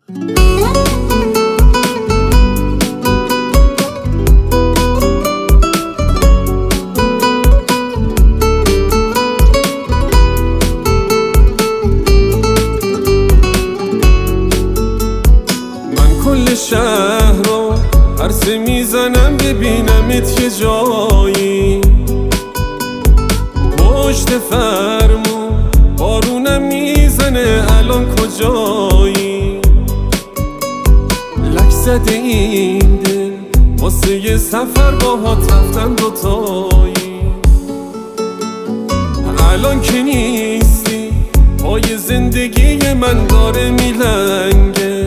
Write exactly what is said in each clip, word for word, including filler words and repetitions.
کل شهر رو عرصه میزنم ببینمت یه جایی پشت فرمون بارونم میزنه الان کجایی لک زده این دل واسه یه سفر باهات رفتن دوتایی الان که نیستی پای زندگی من داره میلنگه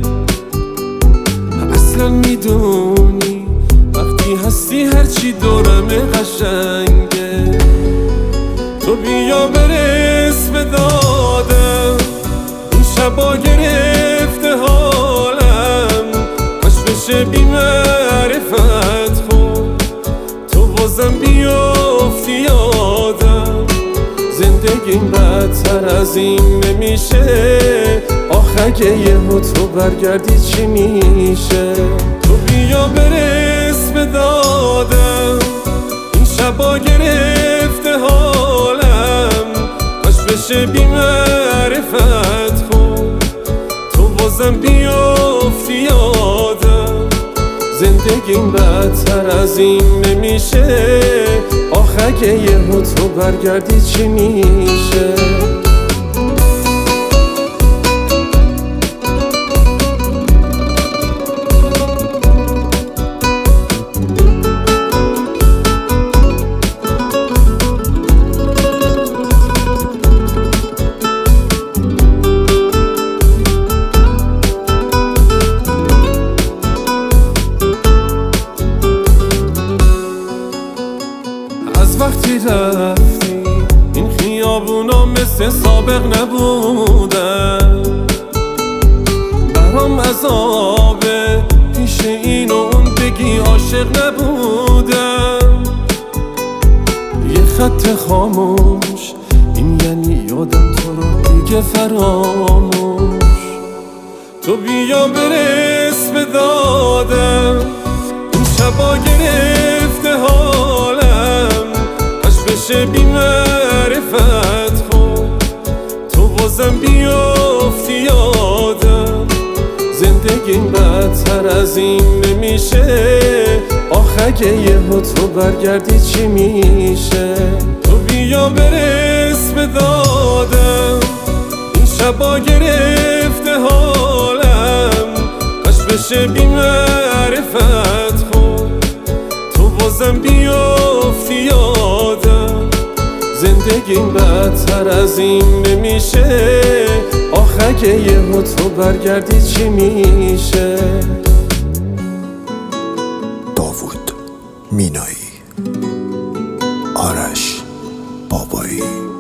اصلا میدونی وقتی هستی هرچی دورمه قشنگه تو بیا برس به دادم این شبا گرفته حالم باش بشه بی معرفت خود تو بازم بیافتی یادم زندگیم بدتر از این نمیشه آخه اگه یهو تو برگردی چی میشه تو بیا برس به دادم این شبا گرفته حالم باش بشه بی معرفت خود تو بازم بیافتی یادم زندگیم بدتر از این نمیشه آخه اگه یهو تو برگردی چی میشه وقتی رفتی این خیابونا مثل سابق نبودن برام عذابه پیش این و اون بگی عاشق نبودم یه خط خاموش این یعنی یادم تو رو دیگه فراموش تو بیا برس به دادم این شبا گرفته حالم بشه بی معرفت خود تو بازم بیافتی یادم زندگیم بدتر از این نمیشه آخه اگه یهو تو برگردی چی میشه تو بیا برس به دادم این شبا گرفته حالم باش بشه بی معرفت خود تو بازم بیافتی یادم زندگیم بدتر از این نمیشه آخه اگه یهو تو برگردی چی میشه داوود مینایی، آرش بابایی.